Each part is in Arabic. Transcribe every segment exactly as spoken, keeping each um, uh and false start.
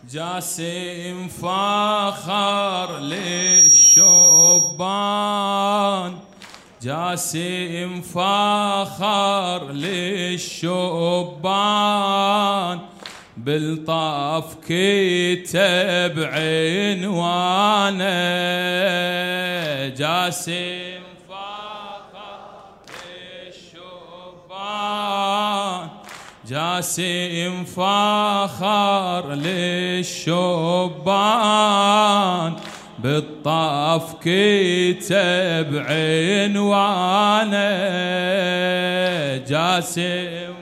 جاسم فخر للشبان، جاسم فخر للشبان، بالطاف كتب عنوانه. جاسم فخر للشبان، جاسم فخر للشبان، بالطاف كتب عنوانه. جاسم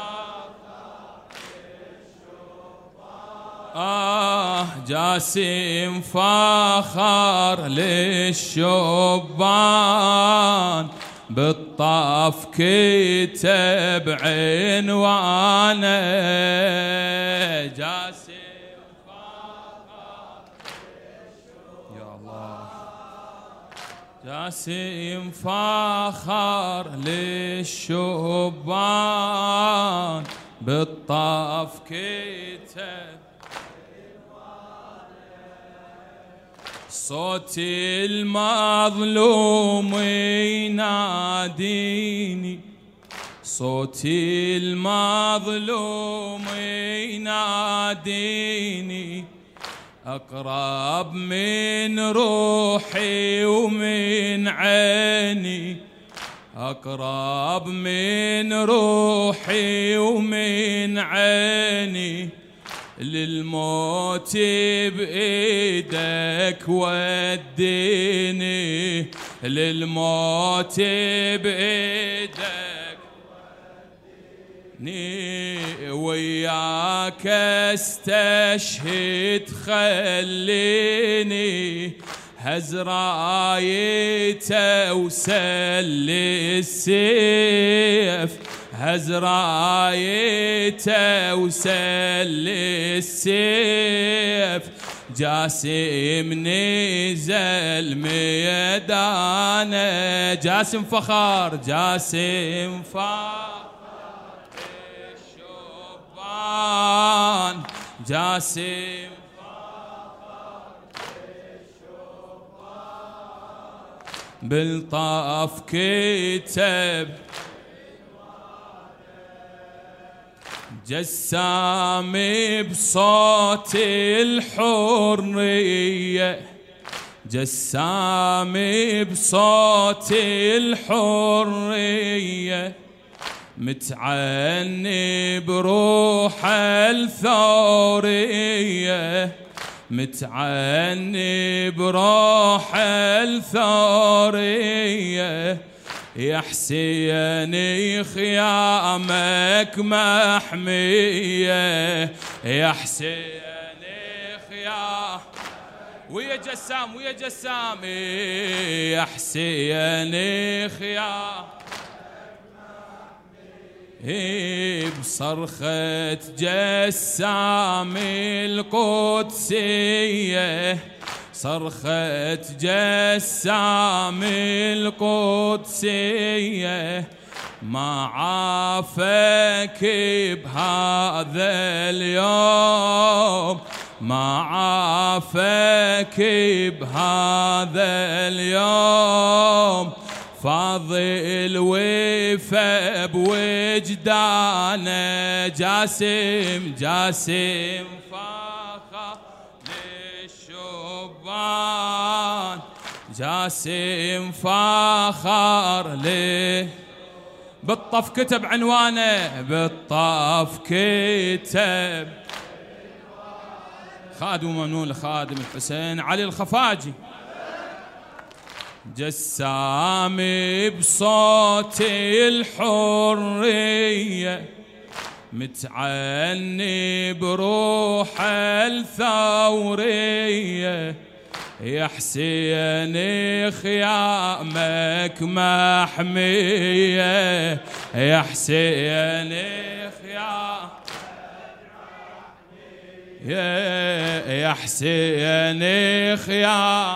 آه جاسم فخر للشبان، بالطاف كتب عنوانه. جاسم فخر للشبان، يا الله. جاسم فخر للشبان، بالطاف كتب صوت المظلوم يناديني، صوت المظلوم يناديني، أقرب من روحي ومن عيني، أقرب من روحي ومن عيني، للموت بإيدك وديني، للموت بإيدك وديني، وياك استشهد خليني، هزرايته وسل السيف، هزرايته وسل السيف، جاسم نزل ميدانه. جاسم فخر، جاسم فخر للشبان، جاسم فخر للشبان، بالطاف كتب جسام بصوت الحرية، جسام بصوت الحرية، متعني بروح الثورية، متعني بروح الثورية، يا حسين خيامك محمية، يا حسين خيام ويا جسام ويا جسام، يا حسين خيام بصرخة جسام القدسية، صرخة جسام القدسية، ما عافك بهذا اليوم، ما عافك بهذا اليوم، فاضل وفا بوجدانه. جاسم جاسم فخر للشبان، جاسم فخر له، بالطف كتب عنوانه، بالطف كتب. خادم ممنون لخادم الحسين علي الخفاجي. جسام بصوت الحرية، متعني بروح الثورية، يا حسين خيامك محمية، يا حسين خيامك محمية، يا حسين خيامك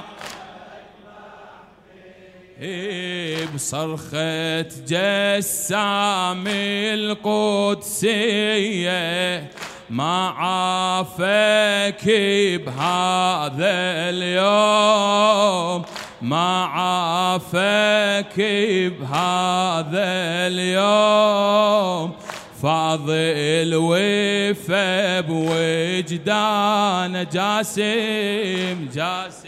بصرخة جسام القدسية، ما عافاك بهذا اليوم، ما عافاك بهذا اليوم، فاضل وفا بوجدان جاسم جاسم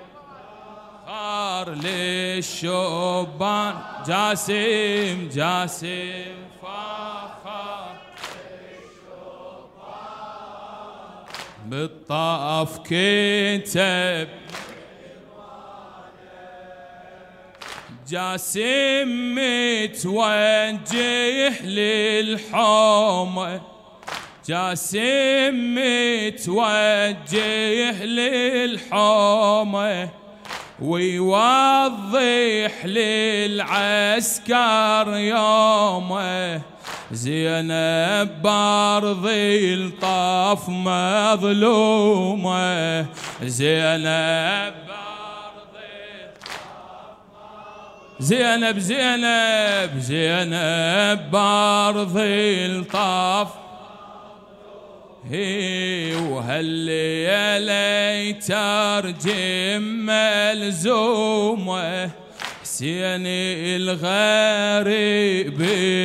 خار للشبان جاسم جاسم فخر بالطاف كتب جاسم متوجه للحومة، جاسم متوجه للحومة، ويوضح للعسكر يومه، زينب بارضي الطاف مظلومة، زينب زينب زينب زينب بارضي الطاف، هي وهالليلة ترجم ملزومة، حسين الغريب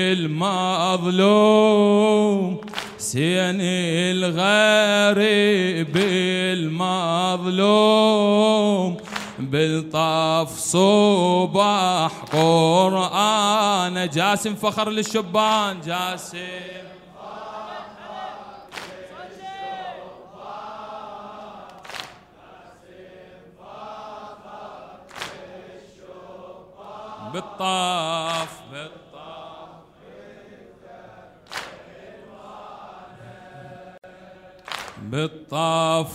المظلوم، حسين الغريب المظلوم، بالطاف صباح قرآن جاسم فخر للشبان جاسم بالطاف بالطاف بالطاف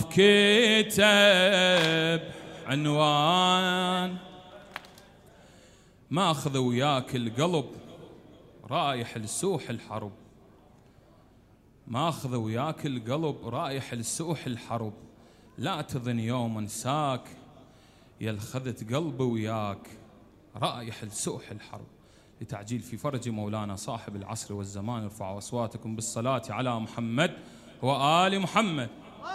كتب عنوان، ماخذ وياك القلب رايح لسوح الحرب، ماخذ وياك القلب رايح لسوح الحرب، لا تظن يوم انساك يا الخذت قلبي وياك رايح لسوح الحرب. لتعجيل في فرج مولانا صاحب العصر والزمان ارفعوا اصواتكم بالصلاة على محمد وآل محمد.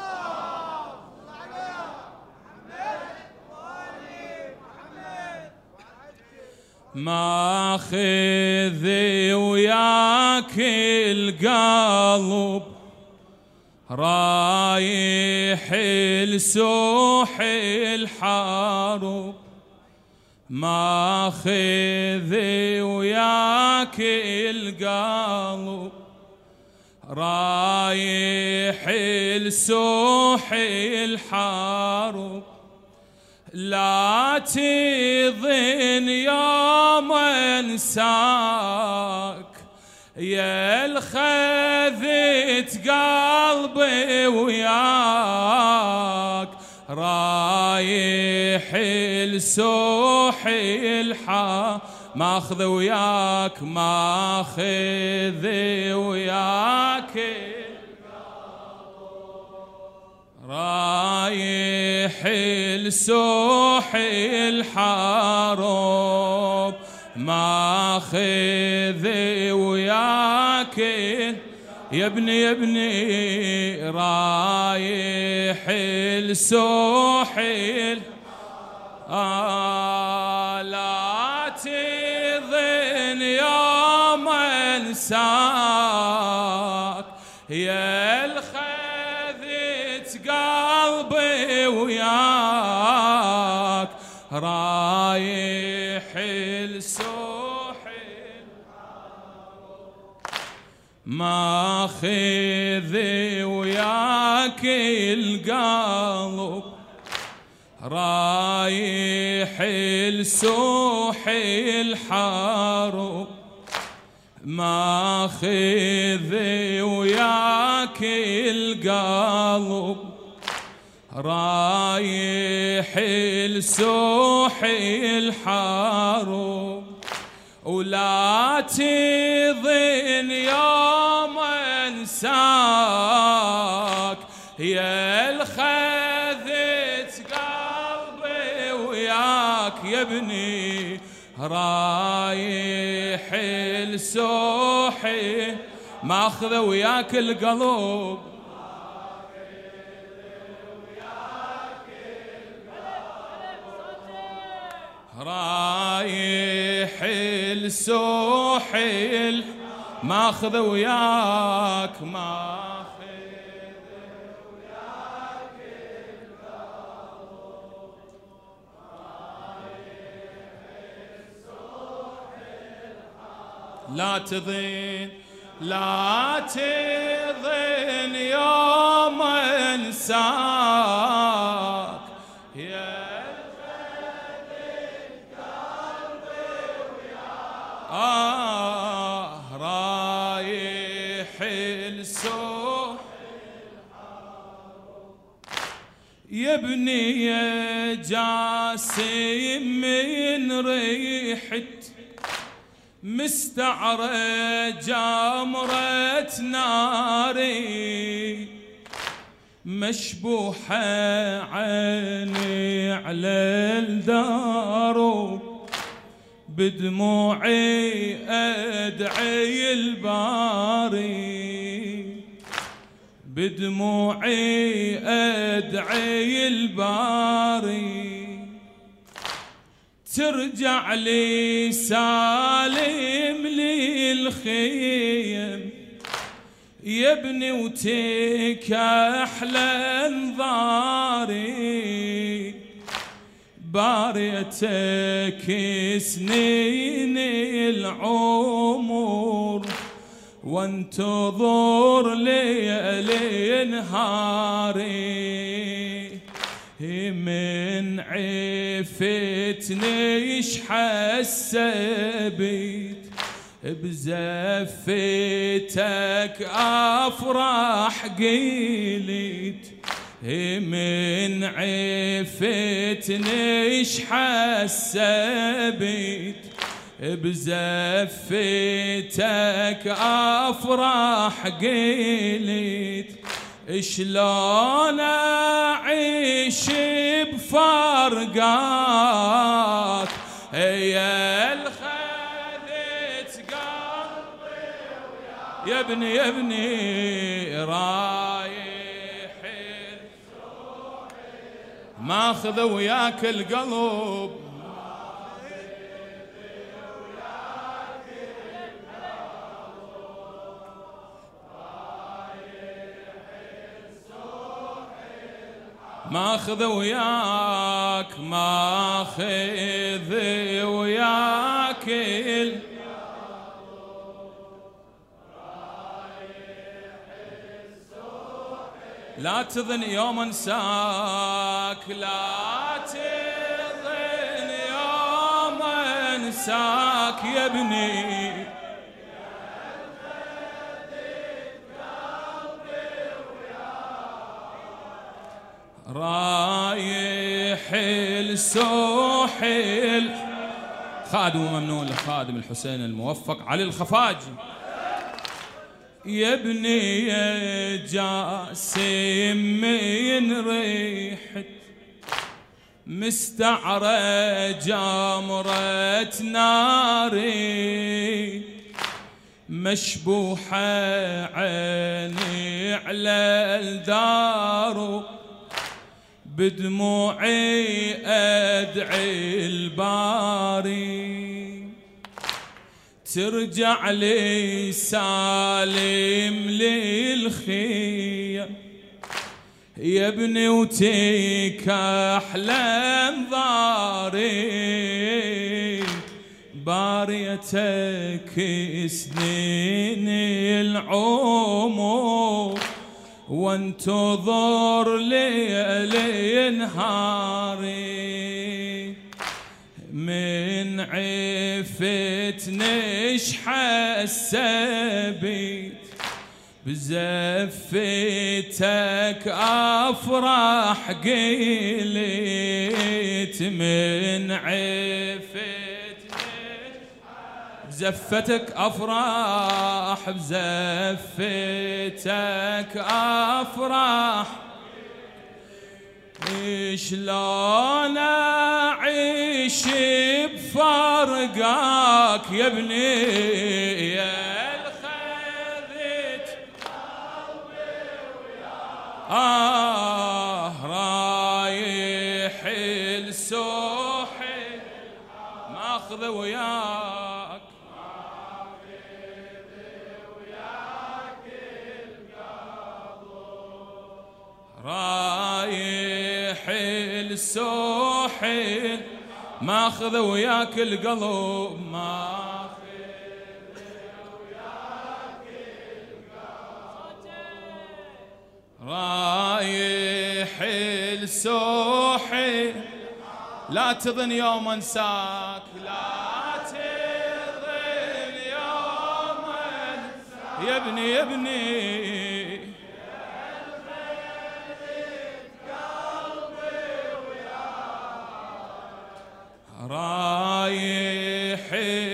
ماخذ وياك القلب رايح لسوح الحرب، ماخذ وياك القلب رايح لسوح الحرب، لا تظن يوم انساك يا الخذت قلبي وياك رايح لسوح الحرب، ماخذ وياك ماخذ وياك رايح لسوح الحرب، ماخذ وياك يا ابني يا ابني رايح لسوح آه لا تظن يوم انساك يا الخذت قلبي وياك رايح لسوح ماخذ وياك القلب رايح لسوح الحرب، ماخذ وياك القلب رايح لسوح الحرب، ولا تظن يوم انساك يا الخذت قلبي وياك يا ابني رايح لسوح ماخذه وياك القلب رايح السوحل ماخذه وياك ماخذه وياك القلب رايح السوحل لا تظن لا تظن يوم انساك يا آه رايح السوح يا ابني يا جاسم من ريحة مستعرة جمرة ناري مشبوحة عيني على الدار بدموعي أدعي الباري بدموعي أدعي الباري ترجع لي سالم للخيم يا ابني وتكحل انظاري باريتك سنين العمر وانتظر ليالي نهاري من عفتني ايش حسبت بزفتك افرح قيلت من عفتني ايش حسبت بزفتك افرح قيلت شلون اعيش بفرقاك يا الخذت قلبي يا ابني يا ابني رايح ماخذه وياك القلب ماخذ وياك ماخذ وياك ال... لا تظن يوم انساك لا تظن يوم انساك يا ابني رايح السوحل خادم ممنون لخادم الحسين الموفق علي الخفاجي يا ابني يا جاسم من ريحة مستعرة جمرة ناري مشبوحة عيني على الدار بدموعي أدعي الباري ترجع لي سالم للخيم يا ابني وتكحل انظاري باريتك سنين العمر وانتظر ليالي نهاري من عفتني ايش حسبت بزفتك افرح قيلت من عفتني بزفتك افرح بزفتك افرح شلون اعيش بفرقاك يا ابني يا الخذت آه رايح السوحل ماخذ وياك رايح السوحل ماخذ وياك القلب ماخذ وياك القلب رايح السوحل لا تظن يوم انساك لا تظن يوم انساك يا ابني يا ابني رايح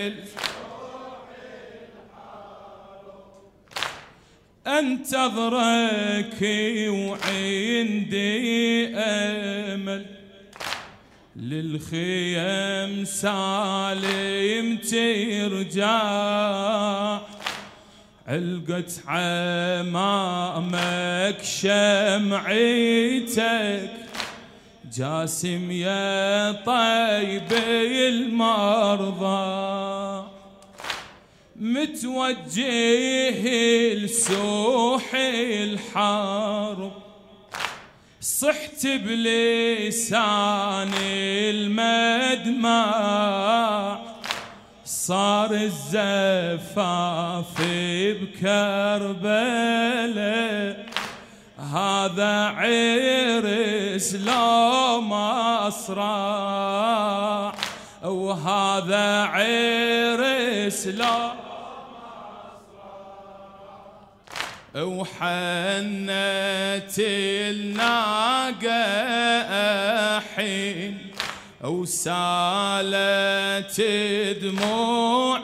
انتظرك وعندي امل للخيم سالم ترجع علقت عمامك شمعتك جاسم يا طيب المرضى متوجه لسوح الحرب صحت بلسان المدمع صار الزفاف بكربلاء هذا عرس لو مصرع وهذا عرس لو وحنت الناقة حين وسالت دموع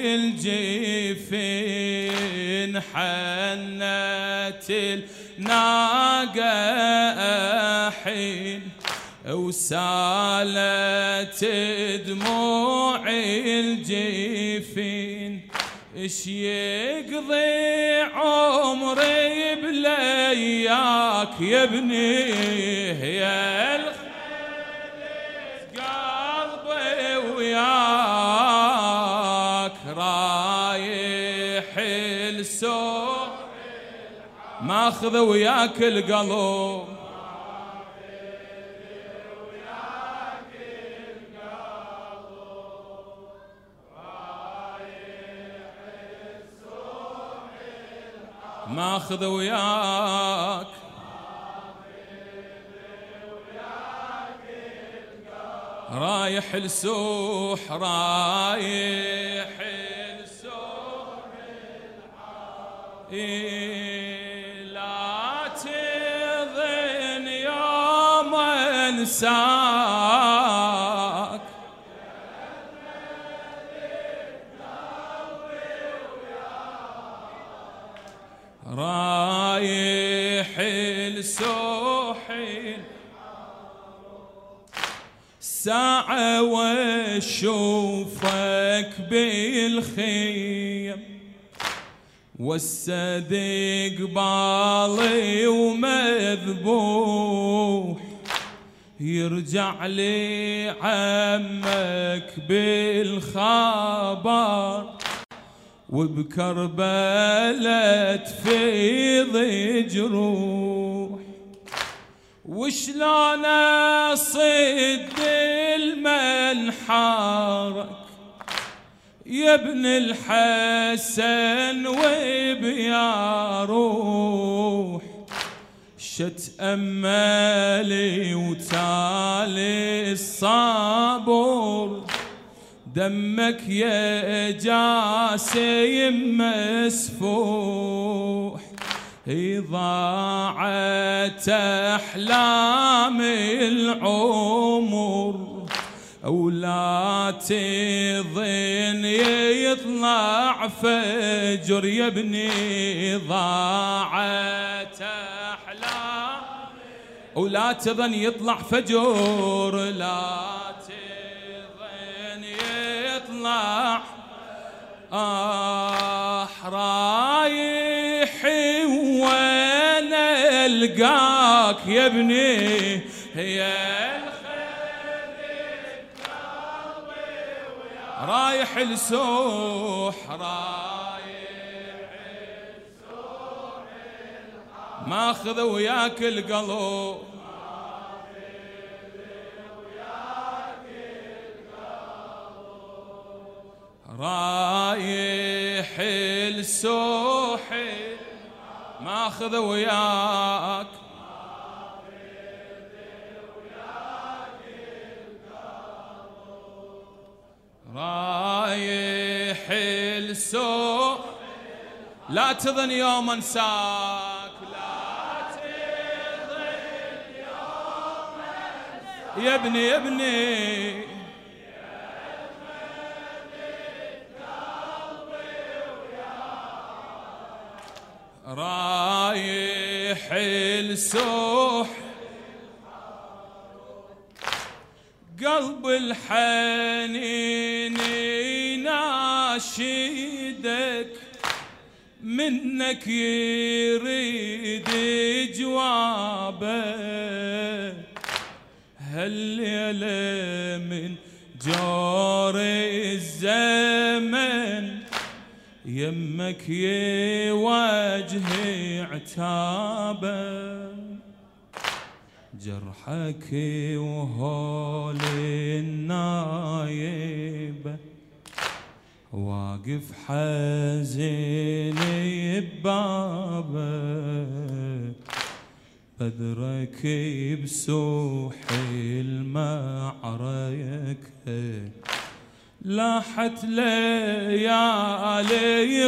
الجفين حنت الناقة حين وسالت دموع الجفين اش يقضي عمري بلياك يا ابني يا الخير قلبي وياك رايح السوق ماخذ وياك القلب ماخذ وياك رايح السوح رايح السوح لا تظن يوم انساك رايح السوحل ساعة واشوفك بالخيم والصديق بالي ومذبوح يرجع لي عمك بالخبر وبكربلة تفيض جروح وشلون اصد المنحارك يا ابن الحسن وبيا روح شت امالي وتالي الصبر دمك يا جاسم مسفوح ضاعت أحلام العمر ولا تظن يطلع فجر يا ابني ضاعت أحلام ولا تظن يطلع فجر لا آه رايح وانا تلقاك يا ابني يا الخير قلبي وياك رايح لسوح رايح لسوح ماخذ وياك القلب رايح السوحل ماخذ وياك رايح السوحل لا تظن يوم انساك لا تظن يوم انساك يا ابني يا ابني رايح السوح قلب الحنين يناشدك منك يريد جوابك هالليلة من جور الزمن يمك يواجه عتابه جرحك وهول النايبه واقف حزين ببابه بدرك بسوح المعركه لاحت ليالي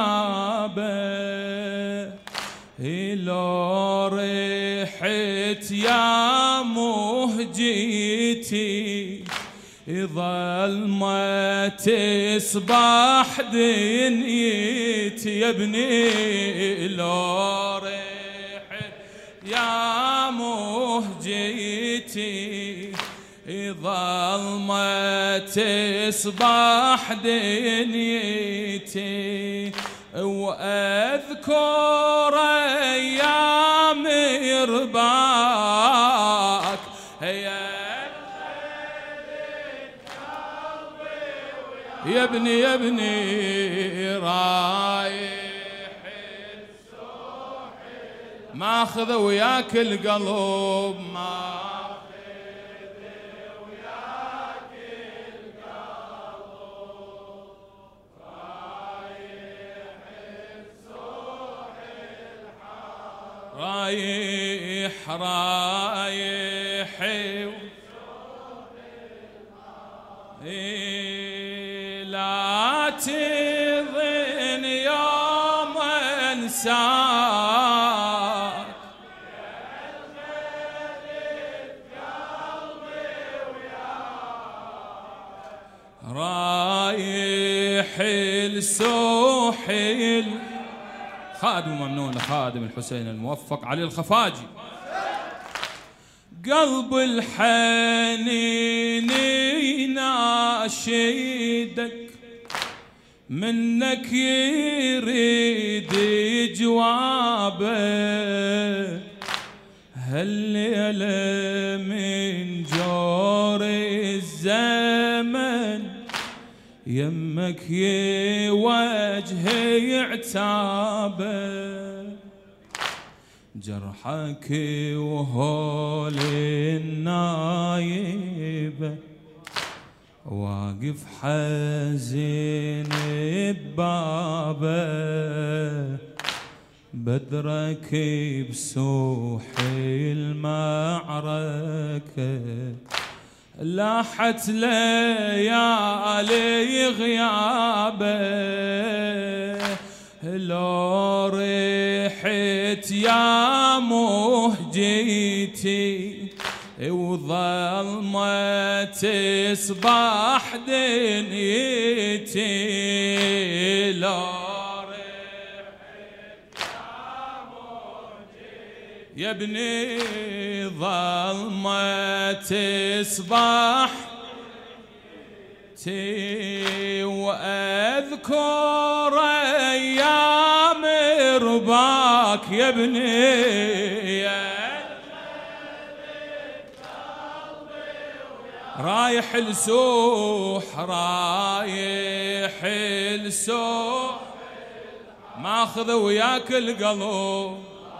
غيابه لو ريحت يا مهجتي ظلمت تصبح دنيتي يا ابني لو ريحت يا مهجتي ظلمت تصبح دنيتي واذكر ايام رباك يا يا ابني يا ابني رايح السوح ماخذ وياك القلب ما رايح رايح لا تظن يوم انساك رايح السوحل خادم ممنون لخادم الحسين الموفق علي الخفاجي قلب الحنين يناشدك منك يريد جوابه هالليلة من جور الزمن يمك يواجه عتابه جرحك وهول النايبه واقف حزين ببابه بدرك بسوح المعركه لاحت ليالي غيابه لو ريحت يا مهجتي وظلمت تصبح دنيتي لو ريحت يا مهجتي يا ابني ظلمت تصبح واذكر ايام رباك يا ابني رايح السوح رايح السوح ماخذ وياك القلب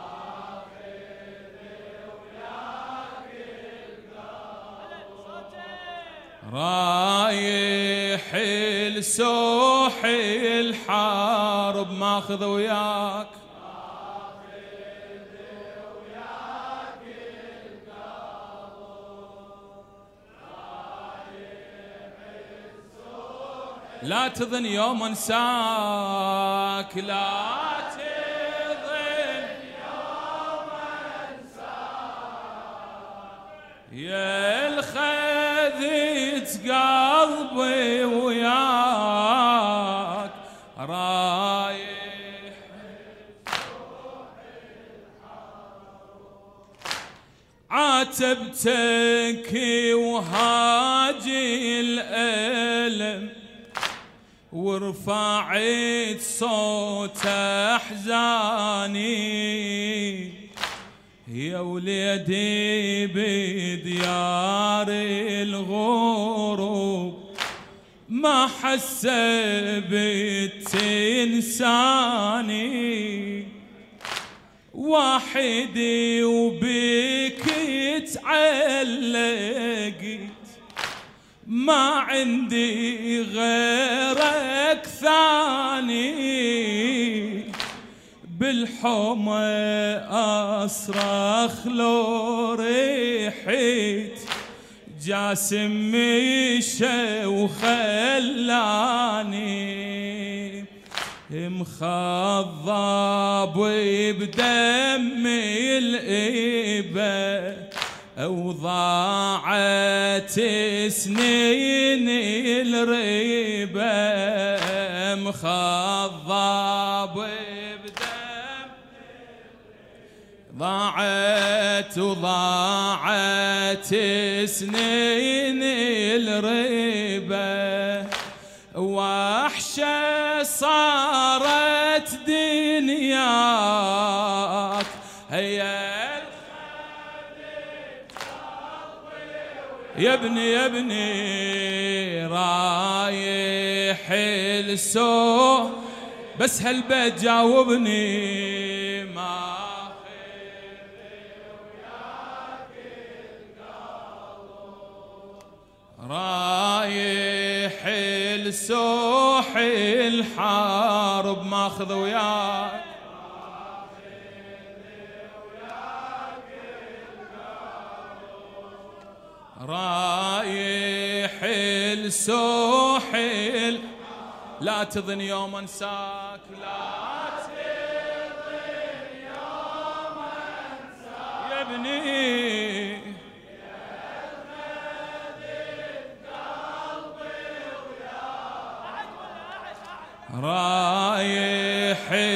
رايح السوح الحارب ماخذ وياك لا تظن يوم انساك لا تظن يوم انساك يا الخذت قلبي وياك رايح عاتبتك وهاجي الألم ورفعت صوت احزاني يا وليدي بديار الغروب ما حسبت تنساني وحدي وبك تعلقت ما عندي غيرك ثاني بالحومة أصرخ لو ريحت جاسم مشى وخلاني مخضب بدمي الإبة وضاعت سنين الريبة مخضب بدم ضاعت وضاعت سنين الريبة وحشة صارت دنياك هيا يا ابني يا ابني رايح السوح بس هالبيت جاوبني ما وياك القلب رايح السوح الحارب ماخذ وياك رايح السوحل لا تظن يوم انساك لا تظن يوم انساك يا ابني رايح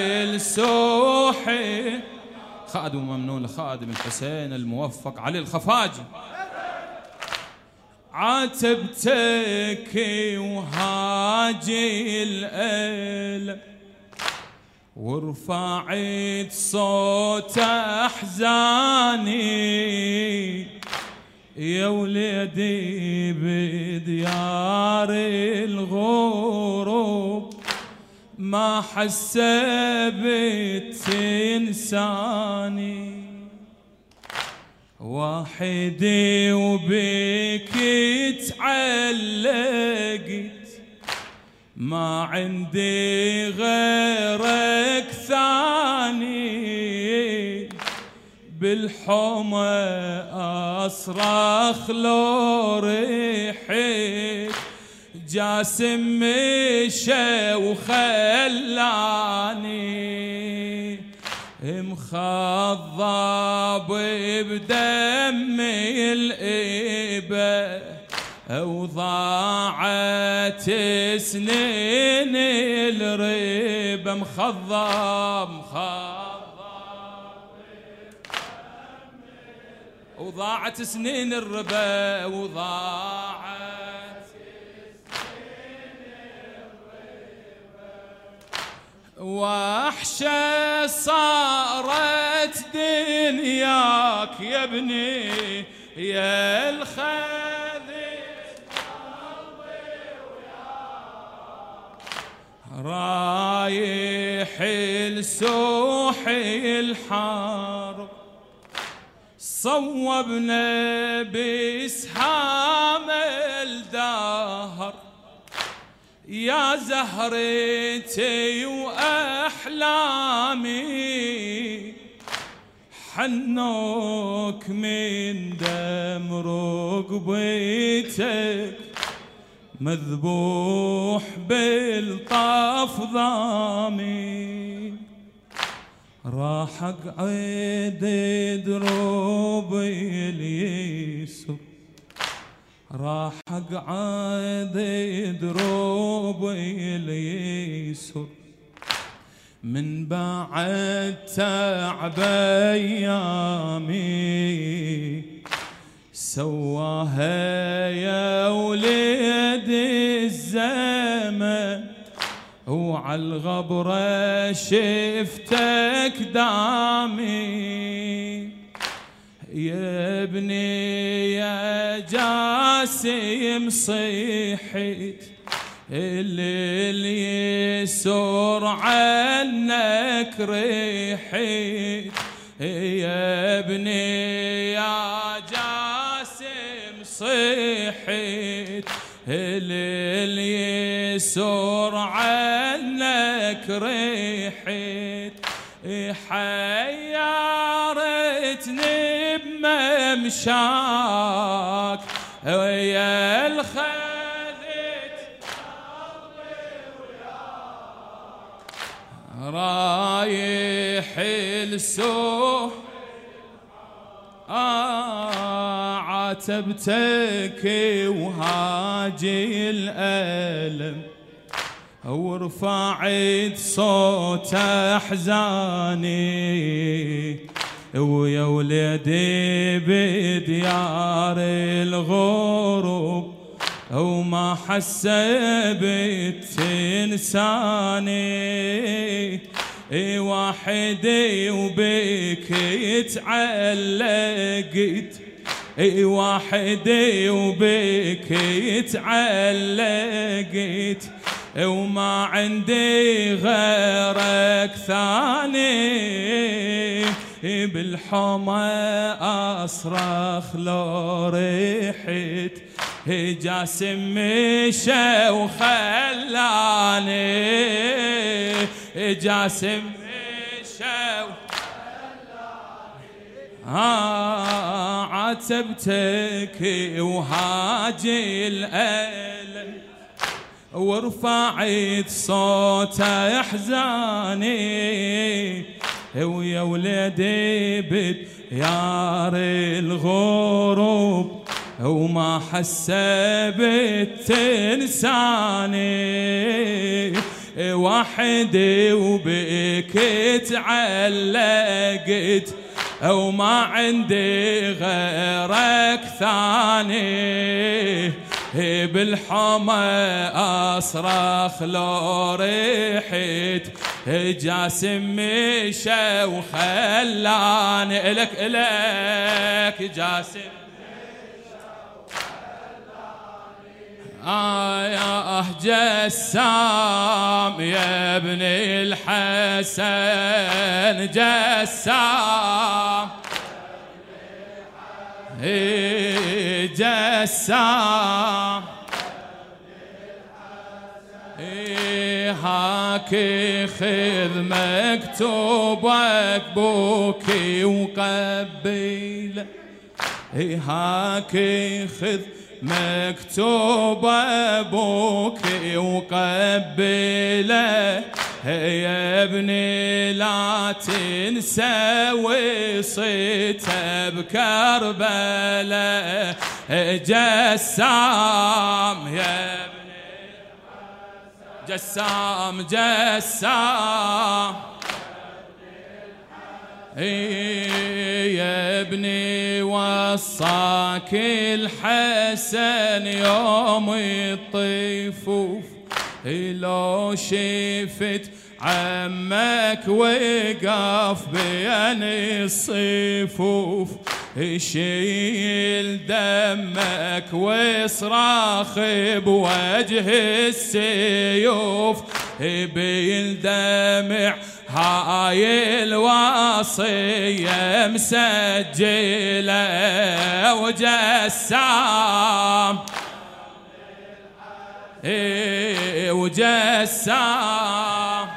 السوحل خادم ممنون لخادم الحسين الموفق علي الخفاجي عاتبتك وهاجي الألم ورفعت صوت أحزاني يا وليدي بديار الغروب ما حسبت إنساني وحدي وبك تعلقت ما عندي غيرك ثاني بالحومة أصرخ لو ريحت جاسم مشى وخلاني مخضب بدمي الإبة وضاعت سنين الريبة مخضب مخضب وضاعت سنين الربا وضاعت سنين الربا وحشة صارت دنياك يا ابني يا الخذي رايح لسوح الحرب صوبنا بسهام الدهر يا زهرتي وأحلامي حنوك من دم رقبتك مذبوح بالطاف ضامي راح اقعد دروبي اليسر راح اقعد دروبي اليسر من بعد تعب ايامي سواها يا ولد الزمن وعلى الغبرة شفتك دامي يا ابني يا جاسم صيحت الليل يسر عنك ريحت يا ابني يا جاسم صيحت الليل يسر عنك ريحت حيرتني بممشاك ويا الخذت رايح السوق آه عاتبتك وهاجي الألم ورفعت صوت أحزاني ويا ولدي بديار الغروب وما حسبت تنساني وحدي وبك تعلقت وحدي وبك تعلقت وما عندي غيرك ثاني بالحمى أصرخ لو ريحت جاسم مشى وخلاني جاسم مشى آه عاتبتك وهاجي الألم ورفعت صوت احزاني ويا ولدي بديار الغروب وما حسبت تنساني وحدي وبك تعلقت وما عندي غيرك ثاني بالحمى أصرخ لو ريحت جاسم مشى وخلاني إلك إلك جاسم آه يا جسام يا ابن الحسن جسام إيه جسام إيه هاكي خذ مكتوبك بوكي وقبيله إيه هاكي خذ مكتوب ابوك وقبله يا ابني لا تنسى وصيته بكربلاء جسام يا ابني جسام جسام يا ابني وصاك الحسن يوم الطيفوف لو شفت عمك وقف بين الصفوف يشيل دمك ويصرخ بوجه السيوف بالدمع هاي الوصية مسجلة وجسام وجسام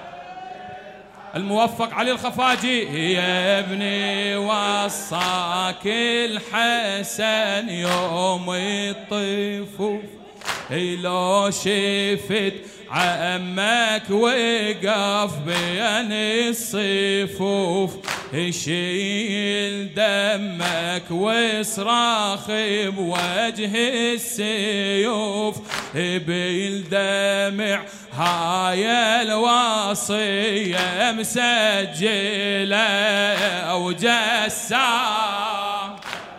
الموفق علي الخفاجي يا ابني وصاك الحسن يوم الطفوف لو شفت عمك وقف بين الصفوف يشيل دمك وصراخ بوجه السيوف بالدمع هاي الوصية مسجلة وجسام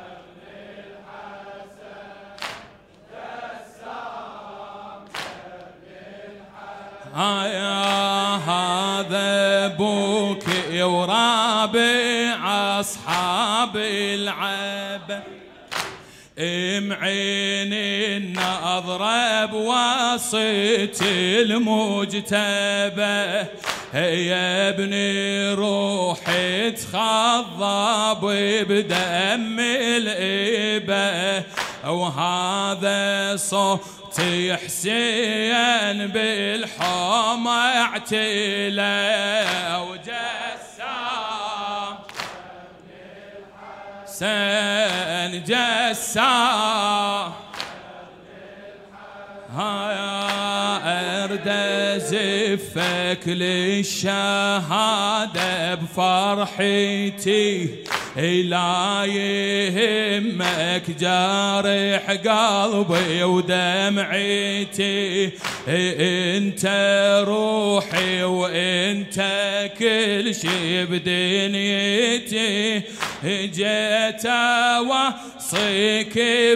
يا هذا ابوك ورابع اصحاب العبا معين النظرة بواسط المجتبى يا ابني روحي تخضب بدم الإبا وهذا صوت حسين بالحوم اعتلى وجسام سن جسام هيا ارد زفك للشهادة بفرحتي لا يهمك جارح قلبي ودمعتي انت روحي وانت كل شي بدنيتي جيت اوصيك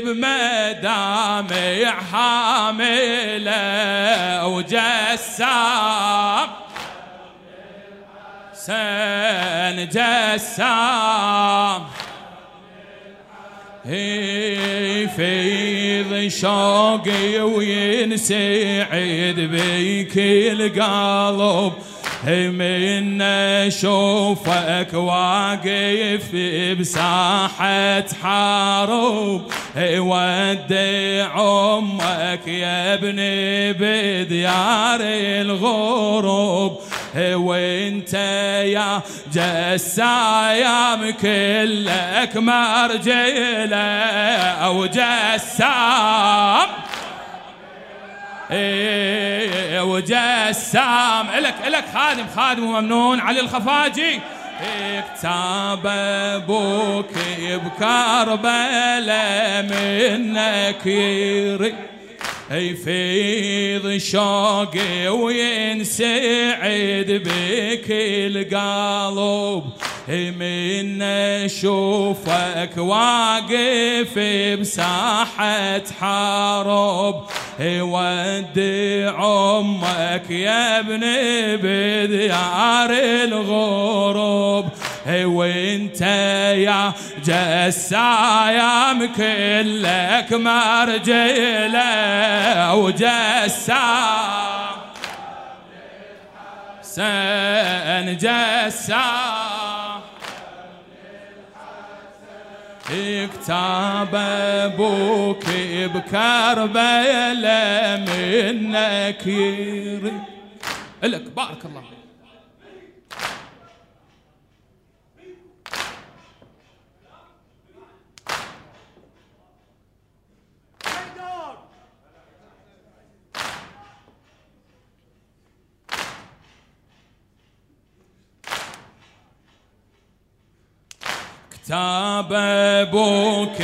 بمدامع حامله وجسام سن جسام يفيض شوقي وينسعد بيك القلب من اشوفك واقف بساحة حرب ودع امك يا ابني بديار الغروب وانت يا جسام كلك مرجله او جسام ايه وجسام الك الك خادم خادم وممنون علي الخفاجي كتاب ابوك بكربلاء منك يري يفيض شوقي وينسعد بك القلب من اشوفك واقف بساحة حرب ودع امك يا ابني بديار الغروب وانت يا جسام كلك مرجله وجسام سن جسام كتاب ابوك بكربلاء منك يري لك بارك الله. كتاب ابوك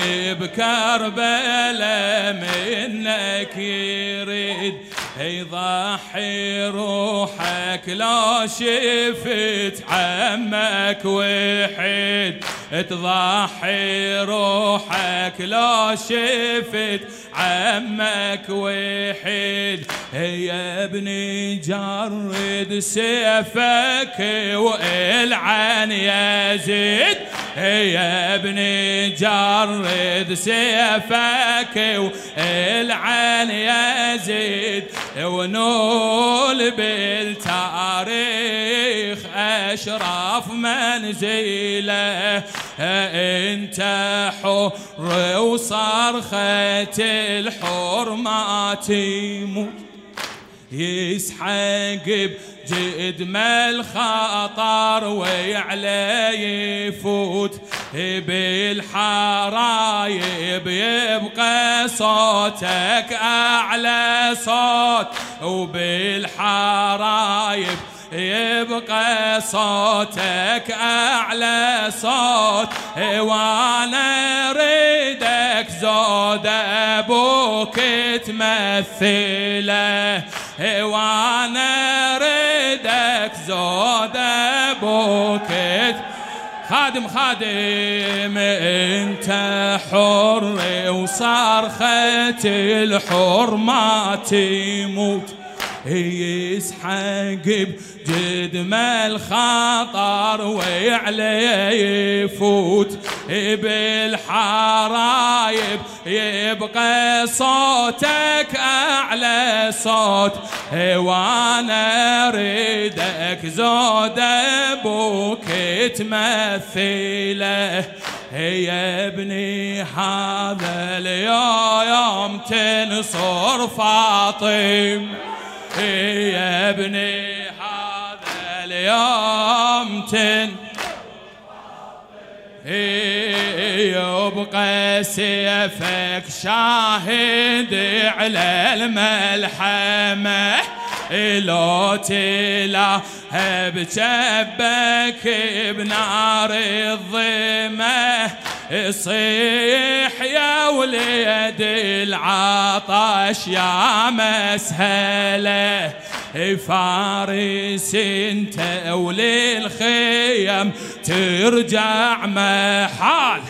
بكربلاء منك يريد يضحي روحك لو شفت عمك وحيد تضحي روحك لو شفت عمك وحيد يا ابني جرد سيفك والعن يزيد يا ابني جرد سيفك والعن يزيد ونول بالتاريخ أشرف منزله. انت حر وصرخة الحر ما تموت، يسحق بجد ما الخطر ويعلى يفوت بالحرايب يبقى صوتك أعلى صوت، وبالحرايب يبقى صوتك أعلى صوت. وانا اريدك زود ابوك تمثله، وانا اريدك زود ابوك. خادم خادم انت حر وصرخة الحر ما تموت، يسحق بجد ما الخطر ويعلى يفوت بالحرايب يبقى صوتك أعلى صوت. وانا اريدك زود ابوك تمثله. يا ابني هذا اليوم تنصر فاطم، يا ابني هذا اليوم تن يبقى سيفك شاهد على الملحمة، لو تلهب جبك بنار الظمة. صيح يا وليد العطش يا مسهله، فارس انت وللخيم ترجع محال.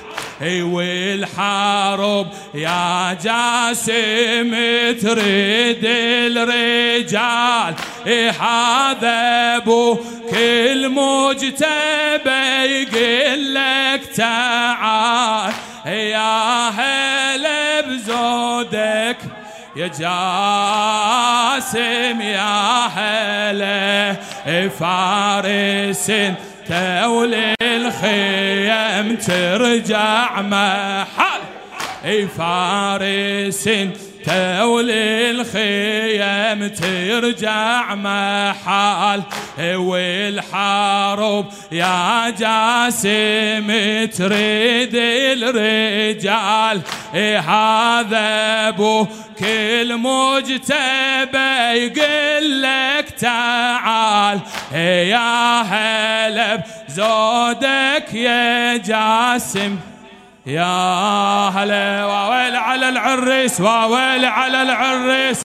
والحرب يا جاسم تريد الرجال، هذا ابوك المجتبى يقول لك تعال. يا هلا بزودك يا جاسم يا هلا، فارس تولي الخيم ترجع محل. فارس تولي الخيم ترجع محل. والحرب يا جاسم تريد الرجال، هذا ابوك المجتبى يقول لك تعال. يا هلا بزودك يا جاسم يا هلا، وويل على العريس وويل على العريس.